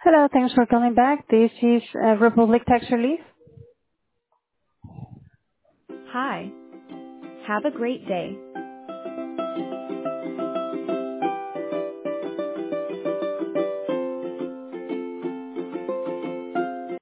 Hello, thanks for calling back. This is Republic Tax Relief. Hi. Have a great day.